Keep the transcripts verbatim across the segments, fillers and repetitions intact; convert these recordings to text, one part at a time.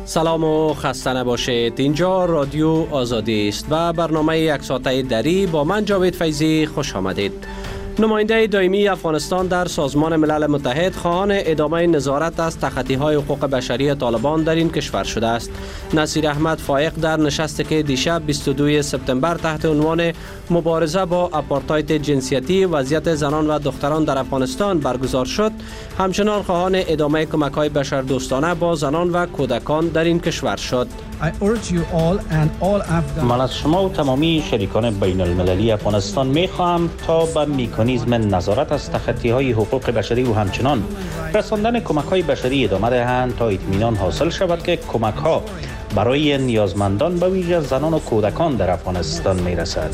سلام و خسته نباشید. اینجا رادیو آزادی است و برنامه یک ساعته دری با من جاوید فیضی خوش آمدید. نماینده دائمی افغانستان در سازمان ملل متحد خواهان ادامه نظارت از تخطی‌های حقوق بشری طالبان در این کشور شده است. نصیر احمد فایق در نشستی که دیشب بیست و دوم سپتامبر تحت عنوان مبارزه با آپارتاید جنسیتی وضعیت زنان و دختران در افغانستان برگزار شد، همچنان خواهان ادامه کمک‌های بشردوستانه با زنان و کودکان در این کشور شد. من از شما و تمامی شریکان بین المللی افغانستان می خواهم تا به مکانیزم نظارت از تخطی‌های حقوق بشری و همچنان رساندن کمک‌های بشری ادامه دهند تا اطمینان حاصل شود که کمک‌ها برای نیازمندان به ویژه زنان و کودکان در افغانستان می رسد.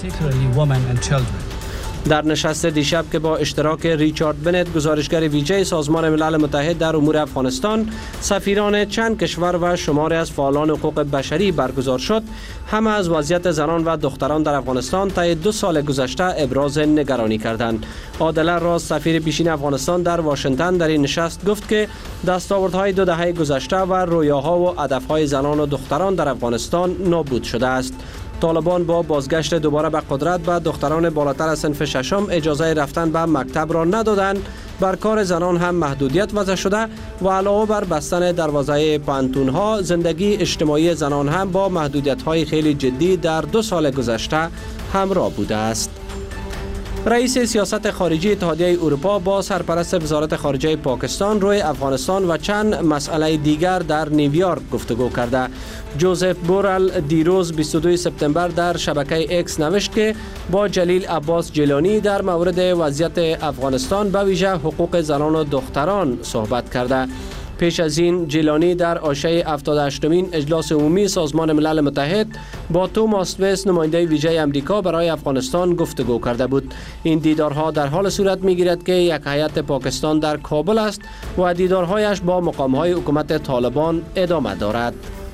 در نشست دیشب که با اشتراک ریچارد بنت گزارشگر ویژه سازمان ملل متحد در امور افغانستان، سفیران چند کشور و شماری از فعالان حقوق بشری برگزار شد، همه از وضعیت زنان و دختران در افغانستان طی دو سال گذشته ابراز نگرانی کردند. عادل راز، سفیر پیشین افغانستان در واشنگتن، در این نشست گفت که دستاوردهای دو دهه گذشته و رویاها و هدفهای زنان و دختران در افغانستان نابود شده است. طالبان با بازگشت دوباره به قدرت به دختران بالاتر از صنف ششم اجازه رفتن به مکتب را ندادند، بر کار زنان هم محدودیت وضع شده و علاوه بر بستن دروازه پانتون‌ها، زندگی اجتماعی زنان هم با محدودیت‌های خیلی جدی در دو سال گذشته همراه بوده است. رئیس سیاست خارجی اتحادیه اروپا با سرپرست وزارت خارجه پاکستان روی افغانستان و چند مسئله دیگر در نیویورک گفتگو کرده. جوزف بورل دیروز بیست و دوم سپتامبر در شبکه اکس نوشت که با جلیل عباس جیلانی در مورد وضعیت افغانستان به ویژه حقوق زنان و دختران صحبت کرده. پیش از این جیلانی در عرصه هفتاد و هشتمین اجلاس عمومی سازمان ملل متحد با توماس ویس، نماینده ویژه امریکا برای افغانستان، گفتگو کرده بود. این دیدارها در حال صورت می‌گیرد که یک هیئت پاکستان در کابل است و دیدارهایش با مقام‌های حکومت طالبان ادامه دارد.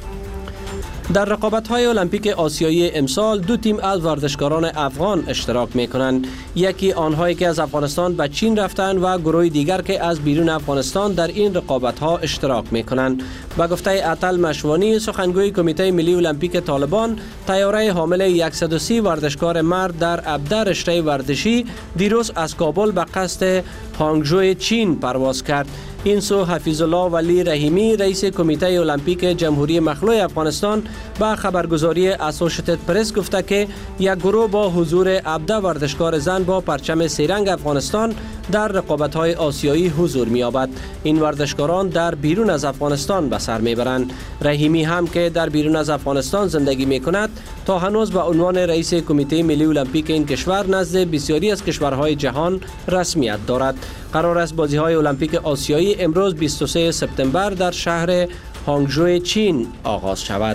در رقابت‌های المپیک آسیایی امسال دو تیم از ورزشکاران افغان اشتراک می‌کنند. یکی آنهایی که از افغانستان به چین رفتند و گروه دیگر که از بیرون افغانستان در این رقابت‌ها اشتراک می‌کنند. به گفته عطل مشوانی، سخنگوی کمیته ملی المپیک طالبان، طیاره حامل صد و سی ورزشکار مرد در ابدا رشته ورزشی دیروز از کابل به قصد هانگژو چین پرواز کرد. این سو حفیظ الله ولی رحیمی، رئیس کمیته المپیک جمهوری مخلوع افغانستان، با خبرگزاری اسوشیتد پرس گفته که یک گروه با حضور ابدا ورزشکار زن با پرچم سه‌رنگ افغانستان در رقابت‌های آسیایی حضور می‌یابد. این ورزشکاران در بیرون از افغانستان به سر می‌برند. رحیمی هم که در بیرون از افغانستان زندگی می‌کند، تا هنوز به عنوان رئیس کمیته ملی المپیک این کشور نزد بسیاری از کشورهای جهان رسمیت دارد. قرار است بازی‌های المپیک آسیایی امروز بیست و سوم سپتامبر در شهر هانگژو چین آغاز شود.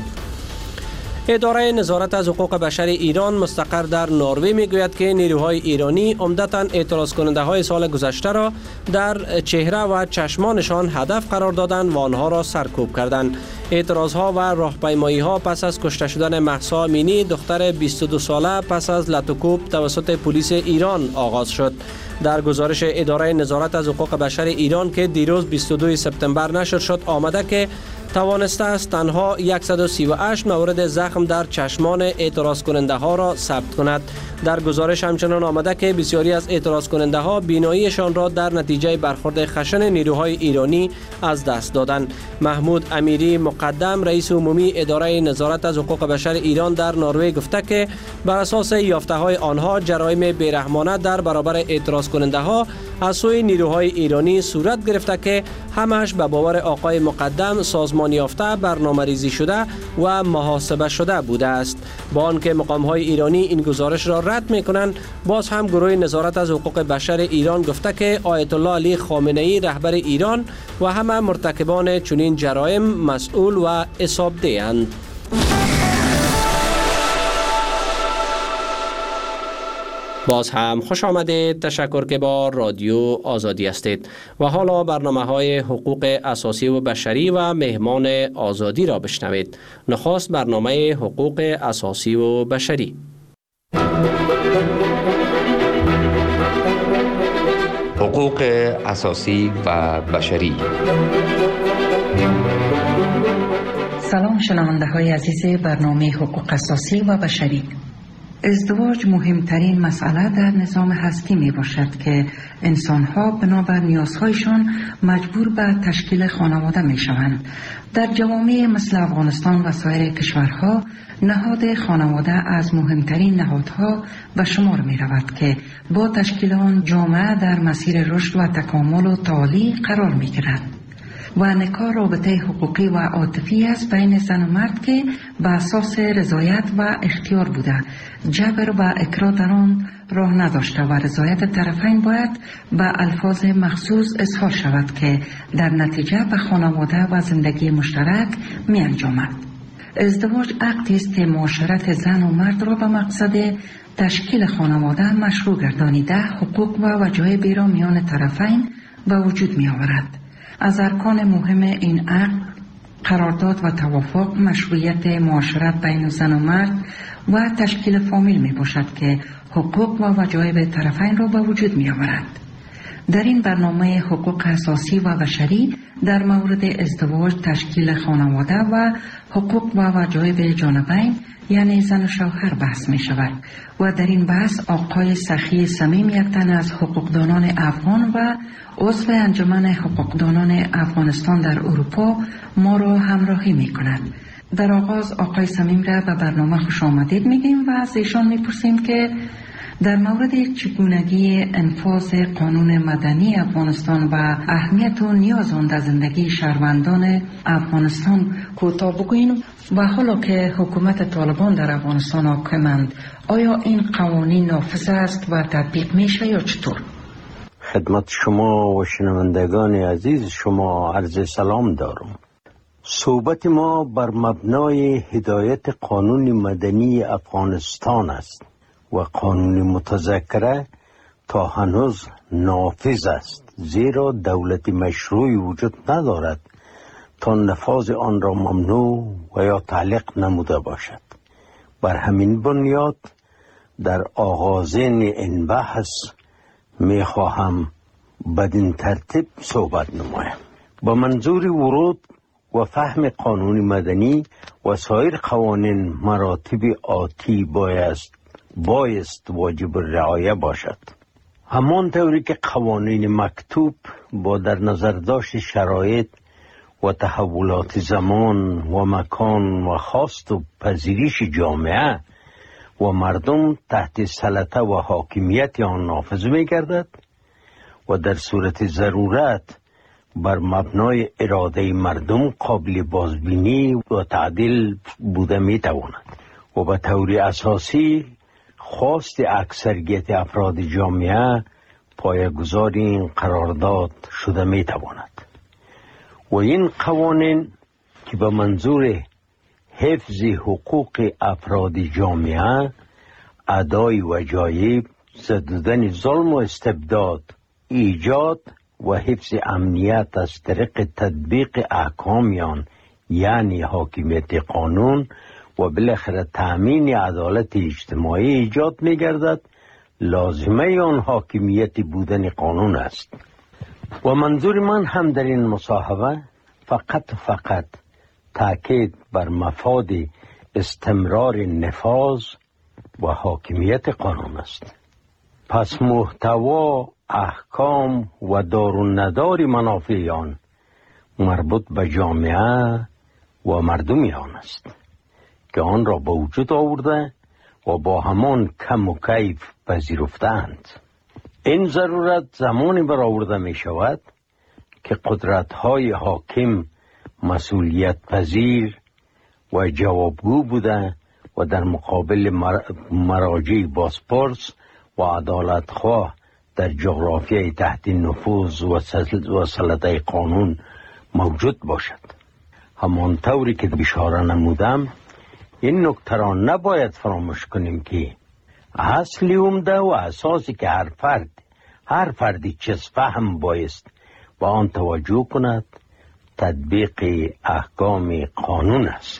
اداره نظارت از حقوق بشر ایران مستقر در نروژ میگوید که نیروهای ایرانی عمدتاً اعتراض کننده های سال گذشته را در چهره و چشمانشان هدف قرار دادند و آنها را سرکوب کردند. اعتراض ها و راهپیمایی ها پس از کشته شدن مهسا امینی، دختر بیست و دو ساله، پس از لطوکوب توسط پلیس ایران آغاز شد. در گزارش اداره نظارت از حقوق بشر ایران که دیروز بیست و دوم سپتامبر نشر شد آمده که توانسته است تنها صد و سی و هشت مورد زخم در چشمان اعتراض کننده ها را ثبت کند. در گزارش همچنان آمده که بسیاری از اعتراض کننده ها بیناییشان را در نتیجه برخورد خشن نیروهای ایرانی از دست دادند. محمود امیری مقدم، رئیس عمومی اداره نظارت از حقوق بشر ایران در نروژ گفته که بر اساس یافته های آنها جرایم بیرحمانه در برابر اعتراض کننده ها از سوی نیروهای ایرانی صورت گرفته که همش به باور آقای مقدم سازمان یافته، برنامه‌ریزی شده و محاسبه شده بوده است. با آنکه مقام‌های ایرانی این گزارش را رد می‌کنند، باز هم گروه نظارت از حقوق بشر ایران گفته که آیت الله علی خامنه‌ای رهبر ایران و همه مرتکبان چنین جرایم مسئول و حسابده‌اند. باز هم خوش آمدید. تشکر که با رادیو آزادی هستید و حالا برنامه های حقوق اساسی و بشری و مهمان آزادی را بشنوید. نخست برنامه حقوق اساسی و بشری. حقوق اساسی و بشری، سلام شنونده های عزیز برنامه حقوق اساسی و بشری. ازدواج مهمترین مسئله در نظام هستی می باشد که انسانها بنابر نیازهایشان مجبور به تشکیل خانواده می شوند. در جوامع مثل افغانستان و سایر کشورها نهاد خانواده از مهمترین نهادها به شمار می رود که با تشکیل آن جامعه در مسیر رشد و تکامل و تعالی قرار می گیرد. و نکاح رابطه حقوقی و عاطفی است بین زن و مرد که به اساس رضایت و اختیار بوده، جبر و اکراه در آن راه نداشته و رضایت طرفین باید به الفاظ مخصوص اظهار شود که در نتیجه به خانواده و زندگی مشترک می انجامد. ازدواج عقدی است که معاشرت زن و مرد را به مقصد تشکیل خانواده مشروع گردانیده، حقوق و وجایب را میان طرفین به وجود می آورد. از ارکان مهم این عقد قرارداد و توافق، مشروعیت معاشرت بین زن و مرد و تشکیل فامیل می باشد که حقوق و وجایب طرفین را به وجود می آورد. در این برنامه حقوق اساسی و بشری در مورد ازدواج، تشکیل خانواده و حقوق و وجایب جانبین یعنی زن و شوهر بحث می شود و در این بحث آقای سخی صمیم، یک تن از حقوقدانان افغان و عضو انجمن حقوقدانان افغانستان در اروپا ما را همراهی می کند. در آغاز آقای صمیم را به برنامه خوش آمدید میگیم و از ایشان میپرسیم که در مورد چگونگی انفاذ قانون مدنی افغانستان و اهمیت و نیاز آن در زندگی شهروندان افغانستان کوتاه بگوییم و حالا که حکومت طالبان در افغانستان حاکمند، آیا این قوانین نافذ است و تطبیق میشه یا چطور؟ خدمت شما و شنوندگان عزیز شما عرض سلام دارم. صحبت ما بر مبنای هدایت قانون مدنی افغانستان است و قانون متذکره تا هنوز نافذ است، زیرا دولت مشروعی وجود ندارد تا نفاذ آن را ممنوع و یا تعلیق نموده باشد. بر همین بنیاد در آغازین این بحث می خواهم بدین ترتیب صحبت نمایم. با منظور ورود و فهم قانون مدنی و سایر قوانین مراتب آتی بایست بایست واجب رعایه باشد. همان طوری که قوانین مکتوب با در نظر داشت شرایط و تحولات زمان و مکان و خواست و پذیریش جامعه و مردم تحت سلطه و حاکمیت آن نافذ می گردد و در صورت ضرورت بر مبنای اراده مردم قابل بازبینی و تعدیل بوده می تواند و به طور اساسی خواست اکثریت افراد جامعه پایه‌گذار این قرارداد شده می تواند و این قوانین که به منظور حفظ حقوق افراد جامعه، ادای وجایب، زدودن ظلم و استبداد، ایجاد و حفظ امنیت از طریق تطبیق احکامیان یعنی حاکمیت قانون و بالاخره تأمین عدالت اجتماعی ایجاد می گردد، لازمه آن حاکمیت بودن قانون است. و منظور من هم در این مصاحبه فقط فقط تأکید بر مفاد استمرار نفاذ و حاکمیت قانون است. پس محتوا، احکام و دار و ندار منافع آن مربوط به جامعه و مردم آن است که آن را به وجود آورده و با همان کم و کیف پذیرفتند. این ضرورت زمانی برآورده می شود که قدرت های حاکم مسئولیت پذیر و جوابگو بوده و در مقابل مراجع بازپرس و عدالتخواه در جغرافیای تحت نفوذ و سلطه قانون موجود باشد. همان طوری که اشاره نمودم، این نکته را نباید فراموش کنیم که اصلی عمده و اساسی که هر فرد هر فردی چیز فهم بایست و آن توجه کند تطبیق احکام قانون است.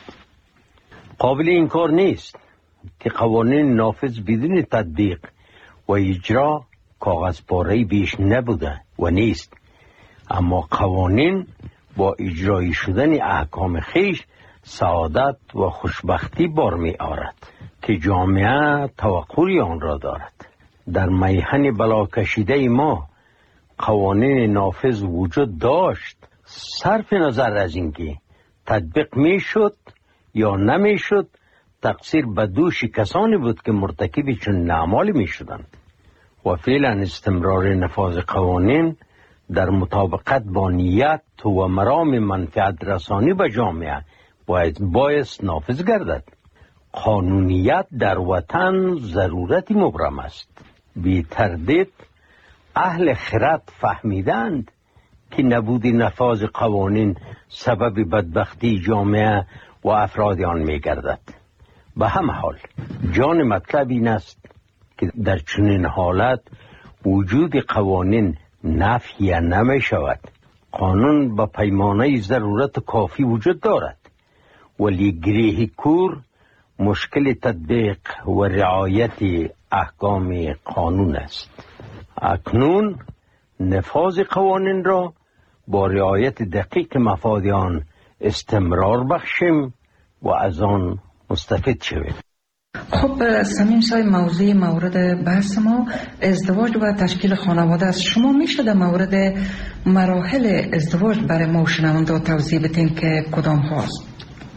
قابل انکار نیست که قوانین نافذ بدون تطبیق و اجرا کاغذ پاره‌ای بیش نبوده و نیست، اما قوانین با اجرایی شدن احکام خیش سعادت و خوشبختی بار می آرد که جامعه توقعی آن را دارد. در میهن بلا کشیده ما قوانین نافذ وجود داشت، صرف نظر از اینکه تطبیق می شد یا نمی شد، تقصیر به دوش کسانی بود که مرتکب چون اعمالی می شدند و فعلا استمرار نفاذ قوانین در مطابقت با نیت و مرام منفعت رسانی به جامعه باید بایست نافذ گردد. قانونیت در وطن ضرورتی مبرم است. بی تردید اهل خرد فهمیدند که نبود نفاذ قوانین سبب بدبختی جامعه و افراد آن می گردد. به همه حال جان مطلب این است که در چنین حالت وجود قوانین نفی نمی شود. قانون به پیمانه ضرورت کافی وجود دارد، ولی گریه کور مشکل تطبیق و رعایت احکام قانون است. اکنون نفاذ قوانین را با رعایت دقیق مفاد آن استمرار بخشیم و از آن مستفید شویم. خب سمیم صاحب، موضوع مورد بحث ما ازدواج و تشکیل خانواده است. شما میشه در مورد مراحل ازدواج برای ما شنونده توضیح بدین که کدام هاست؟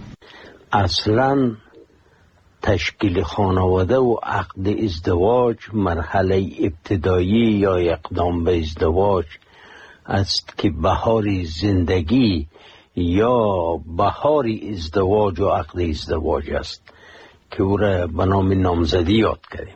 اصلا تشکیل خانواده و عقد ازدواج مرحله ابتدایی یا اقدام به ازدواج است که بهار زندگی یا بهار ازدواج و عقد ازدواج است که او را به نام نامزدی یاد کردیم.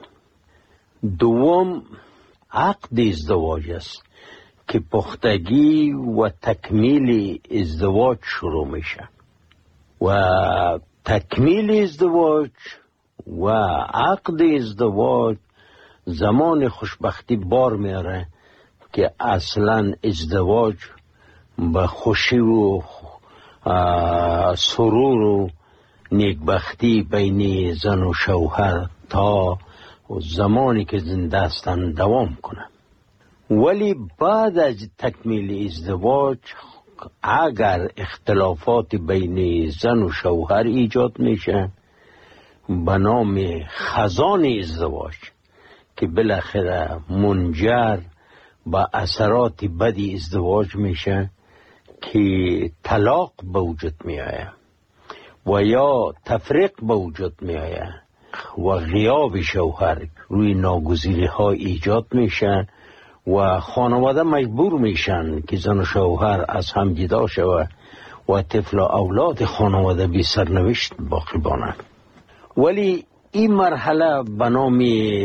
دوم عقد ازدواج است که پختگی و تکمیل ازدواج شروع میشه و تکمیل ازدواج و عقد ازدواج زمان خوشبختی بار میاره که اصلا ازدواج به خوشی و سرور و نیکبختی بین زن و شوهر تا زمانی که زنده هستند دوام کنه. ولی بعد از تکمیل ازدواج اگر اختلافات بین زن و شوهر ایجاد میشه به نام خزان ازدواج که بالاخره منجر به اثرات بدی ازدواج میشه که طلاق به وجود میآید و یا تفریق به وجود میآید و غیاب شوهر روی ناگزیری ها ایجاد میشه و خانواده مجبور میشن که زن و شوهر از هم جدا شود و طفل و اولاد خانواده بی سرنوشت باقی مانند. ولی این مرحله به نام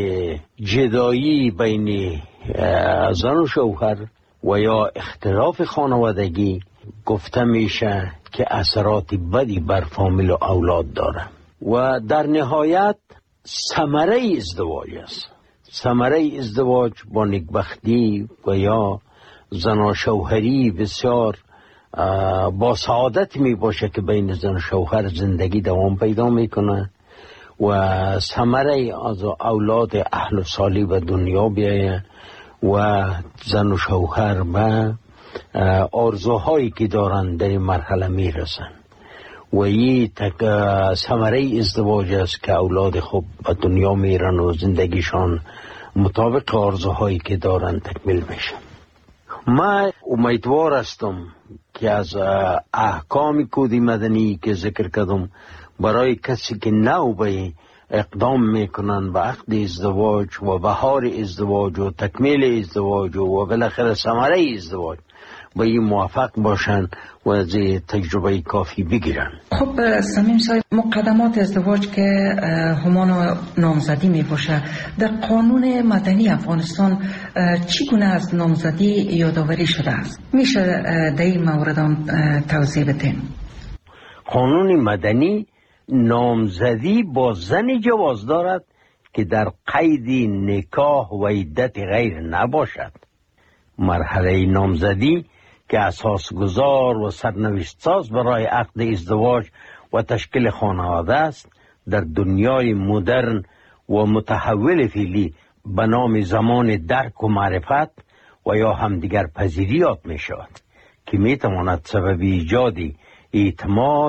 جدایی بین زن و شوهر و یا اختلاف خانوادگی گفته میشه که اثرات بدی بر فامیل و اولاد داره و در نهایت ثمره ازدواج است. ثمره ازدواج با نیکبختی و یا زن و شوهری بسیار با سعادت می باشه که بین زن و شوهر زندگی دوام پیدا میکنه و ثمره از اولاد اهل و صالح به دنیا بیایه و زن و شوهر به آرزوهایی که دارن در این مرحله میرسن و این ثمره ازدواج است که اولاد خوب به دنیا میرن و زندگیشان مطابق آرزوهایی که دارن تکمیل میشه. من امیدوار هستم که از احکام کد مدنی که ذکر کردم برای کسی که نو به اقدام میکنن به عقد ازدواج و بهار ازدواج و تکمیل ازدواج و بالاخره ثمره ازدواج با این موافق باشن و از تجربه کافی بگیرن. خب سمیم صاحب، مقدمات ازدواج که همان نامزدی می باشه، در قانون مدنی افغانستان چگونه از نامزدی یادآوری شده است؟ میشه در این مورد توضیح بدین؟ قانون مدنی نامزدی با زنی جواز دارد که در قید نکاح و عدت غیر نباشد. مرحله نامزدی که اساس گذار و سرنوشت ساز برای عقد ازدواج و تشکیل خانواده است در دنیای مدرن و متحول فعلی به نام زمان درک و معرفت و یا همدیگر پذیری یاد می شود که می تواند سبب ایجاد اعتماد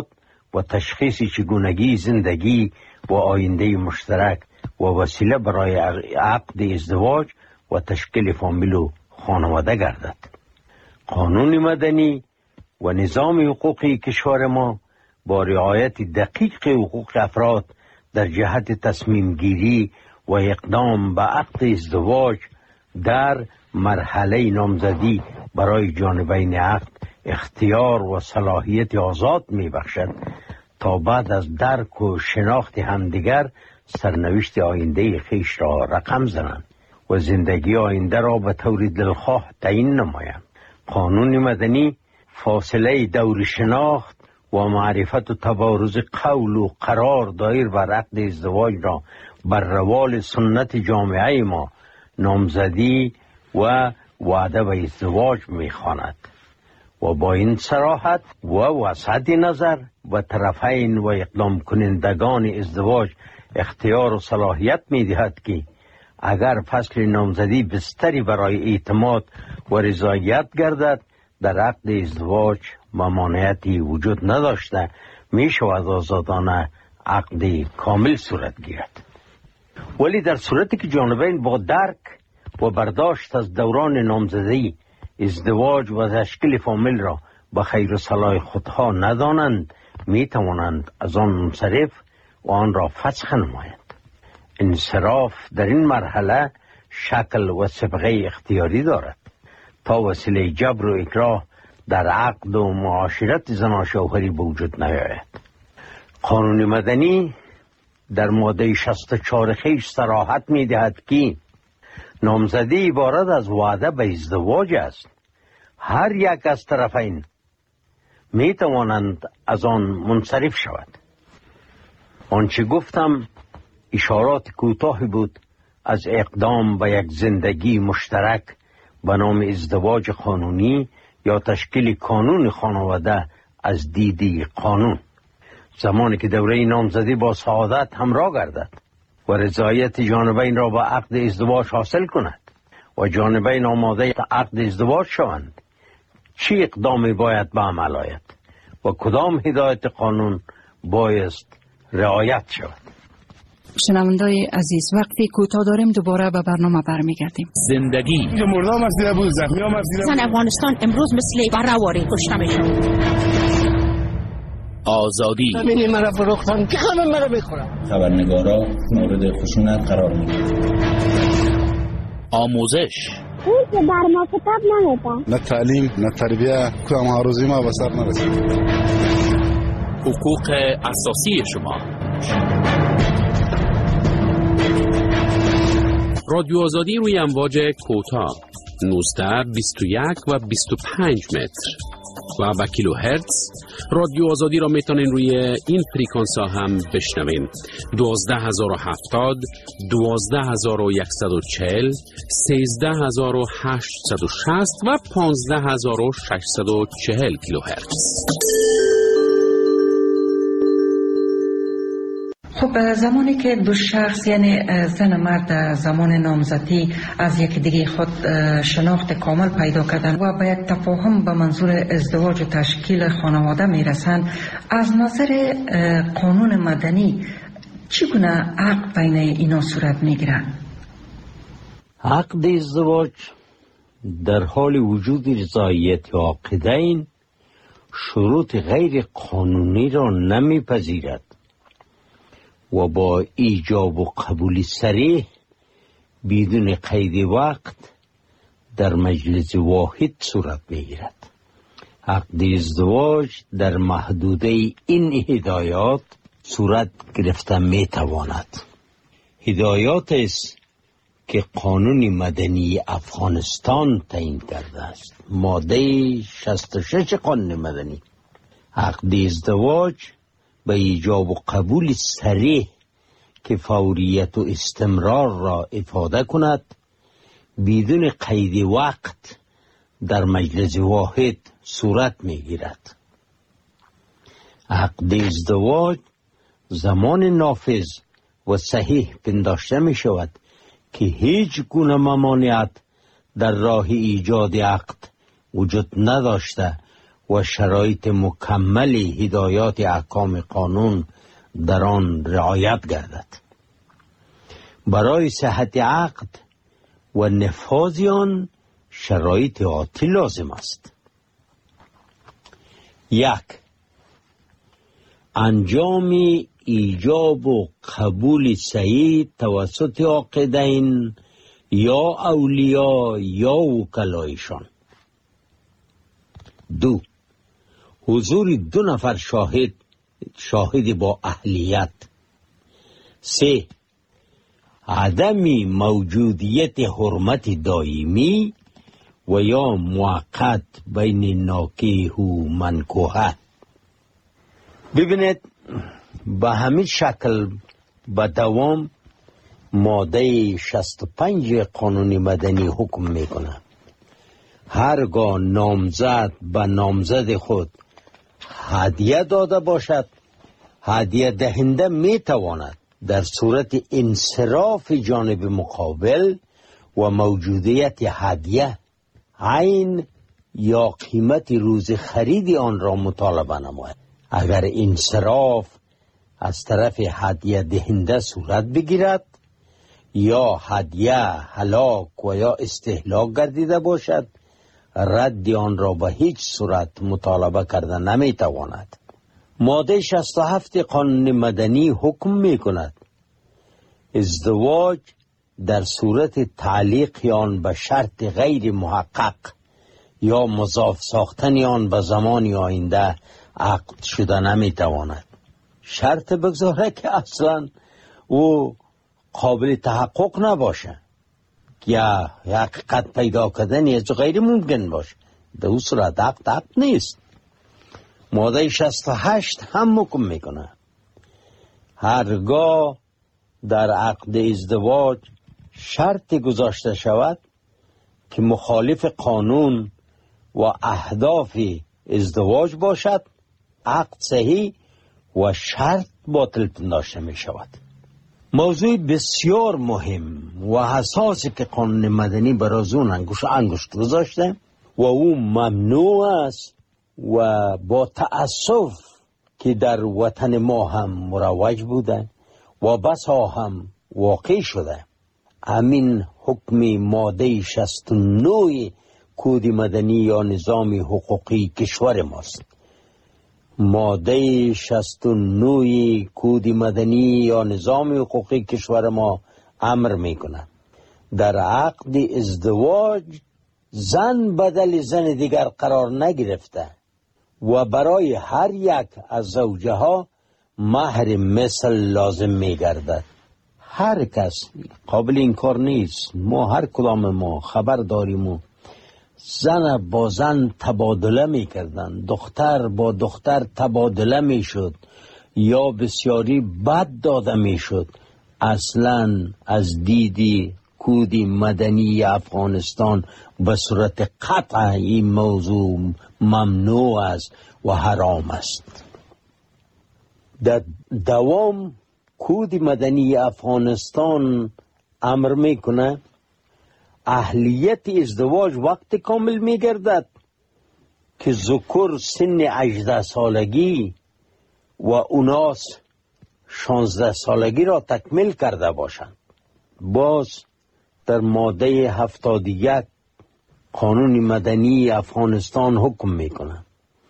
و تشخیص چگونگی زندگی و آینده مشترک و وسیله برای عقد ازدواج و تشکیل فامیل و خانواده گردد. قانون مدنی و نظام حقوقی کشور ما با رعایت دقیق حقوق افراد در جهت تصمیم گیری و اقدام به عقد ازدواج در مرحله نامزدی برای جانبین عقد اختیار و صلاحیت آزاد می بخشد تا بعد از درک و شناخت همدیگر سرنوشت آینده خیش را رقم زنند و زندگی آینده را به طور دلخواه تعیین نمایند. قانون مدنی فاصله دور شناخت و معرفت و تبارز قول و قرار دایر بر عقد ازدواج را بر روال سنت جامعه ما نامزدی و وعده به ازدواج می‌خواند و با این صراحت و وسعت نظر و طرفین و اقدام کنندگان ازدواج اختیار و صلاحیت می‌دهد که اگر فصل نامزدی بستری برای اعتماد و رضایت گردد در عقد ازدواج ممانعتی وجود نداشته می شود آزادانه عقد کامل صورت گیرد. ولی در صورتی که جانبین با درک و برداشت از دوران نامزدی ازدواج و تشکیل فامیل را به خیر و صلاح خودها ندانند می توانند از آن منصرف و آن را فسخ نمایند. انصراف در این مرحله شکل و سابقه اختیاری دارد تا وسیله جبر و اکراه در عقد و معاشرت زن و شوهری به وجود نیاید. قانون مدنی در ماده شصت و چهار خیش صراحت می دهد که نامزدی عبارت از وعده به ازدواج است. هر یک از طرفین می توانند از آن منصرف شود. آنچه گفتم اشارات کوتاهی بود از اقدام به یک زندگی مشترک به نام ازدواج قانونی یا تشکیل کانون خانواده از دیدی قانون. زمانی که دوره نامزدی با سعادت همراه گردد و رضایت جانبین را به عقد ازدواج حاصل کند و جانبین آماده عقد ازدواج شوند، چه اقدامی باید به عمل آید و کدام هدایت قانون بایست رعایت شود؟ شنوندای عزیز، وقتی کوتاه داریم دوباره به برنامه برمیگردیم. زندگی مردم از دیده بود، زخمی هم از دیده بود. زن افغانستان امروز مثل برهواری کشته میشن. آزادی ببینی مرا فروختن که همه مرا بخورن. خبرنگارا مورد خشونت قرار میگیرن. آموزش اون که در ما کتاب نمیدن. نه تعلیم نه تربیه کدام آرزوی ما به سر نرسید. حقوق اساسی شما. رادیو آزادی روی امواج کوتاه نوزده، بیست و یک و بیست و پنج متر و به کیلو هرتز. رادیو آزادی را میتونین روی این فریکانس ها هم بشنوین: دوازده هزار و هفتاد، دوازده هزار و صد و چهل، سیزده هزار و هشتصد و شصت و پانزده هزار و ششصد و چهل کیلو هرتز. خب زمانی که دو شخص یعنی زن و مرد زمان نامزدی از یک دیگه خود شناخت کامل پیدا کردن و به یک تفاهم به منظور ازدواج و تشکیل خانواده میرسن، از نظر قانون مدنی چگونه عقد بین اینا صورت میگیره؟ عقد ازدواج در حال وجود رضایت عاقدین شروط غیر قانونی را نمیپذیرد و با ایجاب و قبول صریح بدون قید وقت در مجلس واحد صورت میگیرد. عقد ازدواج در محدوده این هدایات صورت گرفته میتواند. هدایات است که قانون مدنی افغانستان تعیین کرده است. ماده شصت و شش قانون مدنی عقد ازدواج به ایجاب و قبول صریح که فوریت و استمرار را افاده کند بدون قید وقت در مجلس واحد صورت میگیرد. عقد ازدواج زمان نافذ و صحیح پنداشته می شود که هیچ گونه ممانعت در راه ایجاد عقد وجود نداشته و شرایط مکمل هدایات احکام قانون در آن رعایت گردد. برای صحت عقد و نفاذ آن شرایط آتی لازم است. یک، انجام ایجاب و قبول صحیح توسط عاقدین یا اولیاء یا وکلایشان. دو، حضور دو نفر شاهد شاهد با اهلیت. سه، عدم موجودیت حرمت دائمی و یا موقت بین ناکیح و منکوحه. ببینید به همین شکل به دوام ماده شصت و پنج قانون مدنی حکم میکنه هرگاه نامزد به نامزد خود هدیه داده باشد، هدیه دهنده میتواند در صورت انصراف جانب مقابل و موجودیت هدیه عین یا قیمت روز خرید آن را مطالبه نماید. اگر انصراف از طرف هدیه دهنده صورت بگیرد یا هدیه هلاک و یا استهلاک گردیده باشد، رد آن را به هیچ صورت مطالبه کرده نمیتواند. ماده شصت و هفت قانون مدنی حکم می کند ازدواج در صورت تعلیق آن به شرط غیر محقق یا مضاف ساختن آن به زمان آینده عقد شده نمیتواند. شرط بگذاره که اصلا او قابل تحقق نباشه یا حقیقت پیدا کردن از غیر ممکن باشه، در اون صورت عقد عقد نیست. ماده شصت و هشت هم حکم میکنه هرگاه در عقد ازدواج شرط گذاشته شود که مخالف قانون و اهداف ازدواج باشد، عقد صحیح و شرط باطل پنداشته می شود. موضوع بسیار مهم و حساسی که قانون مدنی برای اون انگشت انگشت گذاشته و او ممنوع است و با تأسف که در وطن ما هم مروج بوده و بسا هم واقع شده. همین حکم ماده شصت و نه کد مدنی یا نظام حقوقی کشور ماست. ماده شصت و نه کد مدنی یا نظام حقوقی کشور ما امر میکنه در عقد ازدواج زن بدل زن دیگر قرار نگرفته و برای هر یک از زوجه ها مهر مثل لازم میگردد. هر کس قابل این کار نیست. ما هر کدام ما خبر داریم و زن با زن تبادله میکردن، دختر با دختر تبادله میشد یا بسیاری بد داده میشد. اصلا از دیدی کد مدنی افغانستان به صورت قطع این موضوع ممنوع است و حرام است. در دوام کد مدنی افغانستان امر میکنه اهلیت ازدواج وقت کامل میگردد که ذکر سن هجده سالگی و اناس شانزده سالگی را تکمیل کرده باشند. باز در ماده هفتاد و یک قانون مدنی افغانستان حکم میکنه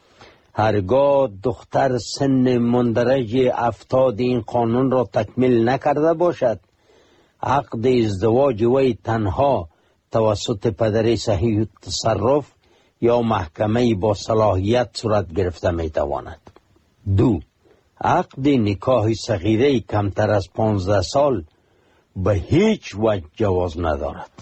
هرگاه دختر سن مندرج افتاد این قانون را تکمیل نکرده باشد، عقد ازدواج وی تنها توسط پدر صحیح تصرف یا محکمه با صلاحیت صورت گرفته میتواند. دو، عقد نکاح صغیره کمتر از پانزده سال به هیچ وجه جواز ندارد.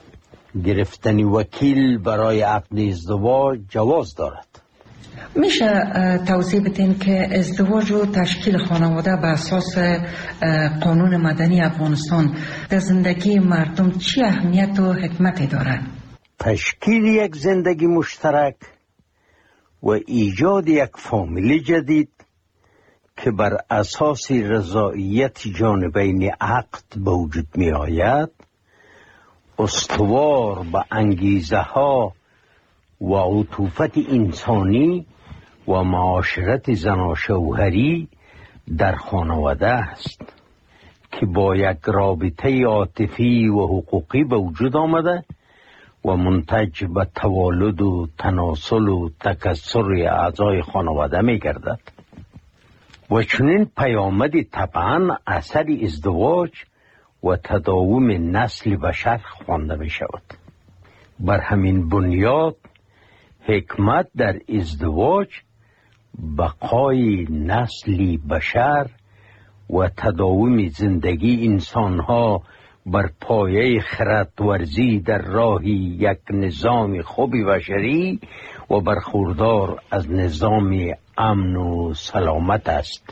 گرفتن وکیل برای عقد ازدواج جواز دارد. میشه توضیح بدین که ازدواج و تشکیل خانواده به اساس قانون مدنی افغانستان در زندگی مردم چی اهمیت و حکمتی دارد؟ تشکیل یک زندگی مشترک و ایجاد یک فامیل جدید که بر اساس رضایت جانبین عقد به وجود می آید، استوار به انگیزه ها و عطوفت انسانی و معاشرت زناشوهری در خانواده است که با یک رابطه عاطفی و حقوقی به وجود آمده و منتج به توالد و تناسل و تکثر اعضای خانواده می گردد و چنین پیامدی طبعا اثر ازدواج و تداوم نسل بشر خوانده می شود. بر همین بنیاد حکمت در ازدواج بقای نسل بشر و تداوم زندگی انسانها بر پایه خردورزی در راه یک نظام خوب بشری و برخوردار از نظام امن و سلامت است.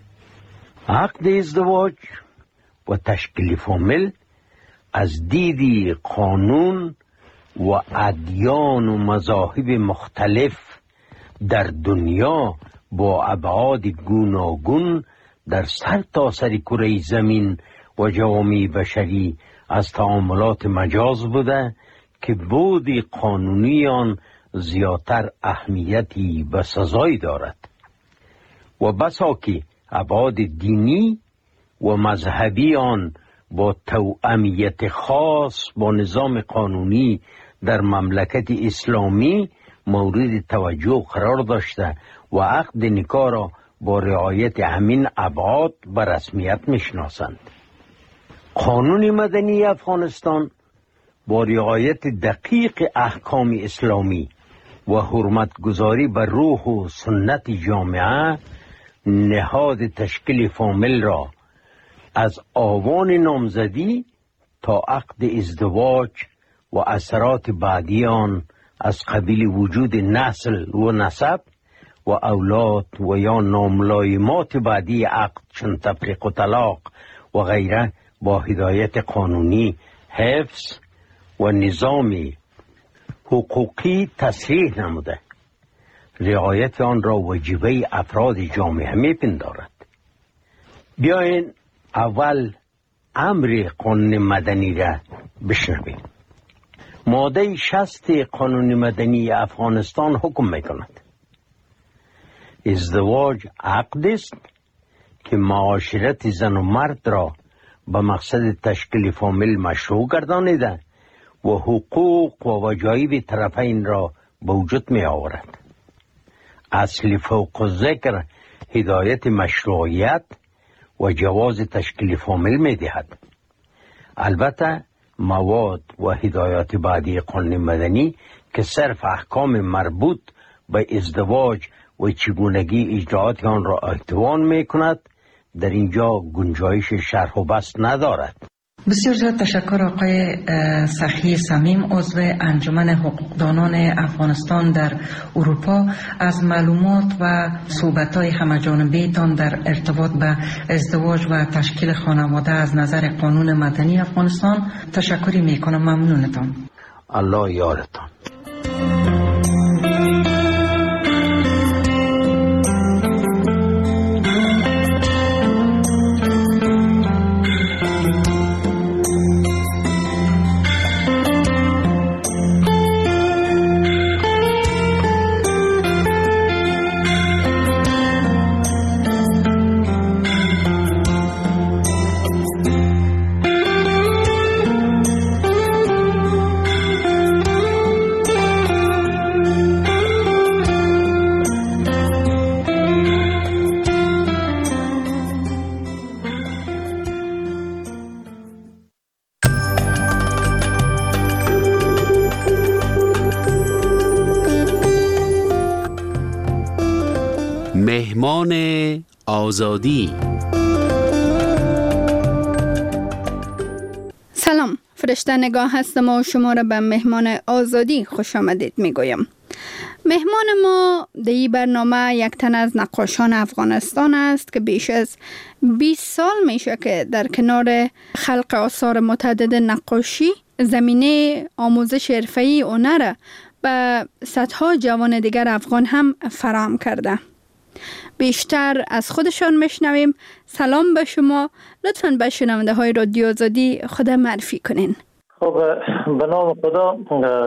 عقد ازدواج و تشکیل فامیل از دید قانون و ادیان و مذاهب مختلف در دنیا با ابعاد گوناگون در سر تا سر کره زمین و جوامع بشری از تعاملات مجاز بوده که بود قانونی آن زیادتر اهمیتی و سزایی دارد و بسا که ابعاد دینی و مذهبی آن با توأمیت خاص با نظام قانونی در مملکت اسلامی مورد توجه قرار داشته و عقد نکاح را با رعایت همین ابعاد به رسمیت میشناسند. قانون مدنی افغانستان با رعایت دقیق احکام اسلامی و حرمت گذاری بر روح و سنت جامعه نهاد تشکیل فامیل را از آوان نامزدی تا عقد ازدواج و اثرات بعدی آن از قبیل وجود نسل و نسب و اولاد و یا ناملایمات بعدی عقد چون تفریق و طلاق و غیره با هدایت قانونی حفظ و نظامی حقوقی تصریح نموده رعایت آن را واجبه افراد جامعه میپندارد. بیاین اول امر قانون مدنی را بشنویم. ماده شصت قانون مدنی افغانستان حکم میکند ازدواج عقد است که معاشرت زن و مرد را به مقصد تشکیل فامیل مشروع گردانیده و حقوق و وجایب طرفین را به وجود می آورد. اصل فوق ذکر هدایت مشروعیت و جواز تشکیل فامیل می دهد. البته مواد و هدایات بعدی قانون مدنی که صرف احکام مربوط به ازدواج و چگونگی اجراعات آن را احتوا می کند در اینجا گنجایش شرح و بسط ندارد. بسیار زیاد تشکر آقای سخی صمیم، عضو انجمن حقوقدانان افغانستان در اروپا، از معلومات و صحبت‌های همه‌جانبه تان در ارتباط به ازدواج و تشکیل خانواده از نظر قانون مدنی افغانستان. تشکری میکنم. ممنونتان. الله یارتان. مهمان آزادی. سلام، فرشته نگاه هستم و شما را به مهمان آزادی خوش آمدید میگویم. مهمان ما در این برنامه یک تن از نقاشان افغانستان است که بیش از بیست سال میشه که در کنار خلق آثار متعدد نقاشی زمینه آموزش حرفه‌ای هنر به صدها جوان دیگر افغان هم فراهم کرده. بیشتر از خودشان میشنویم. سلام به شما. لطفاً به شنونده های رادیو آزادی خود معرفی کنین. خب به نام خدا،